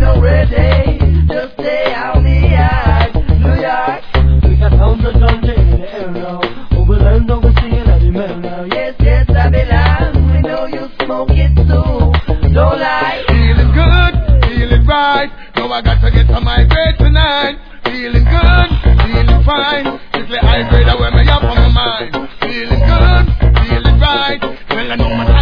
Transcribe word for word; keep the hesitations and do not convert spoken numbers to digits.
already. Just stay out the yard. New York, we got tons of ganja in the air now. Overland, overseas, and every man now. Yes, yes, Babylon, we know you smoke it too. Don't lie. Feeling good, feeling right. Now I got to get to my bed tonight. Feeling good, feeling fine. It's the high grade where me up on my mind. Feeling good, feeling right. Well, I know my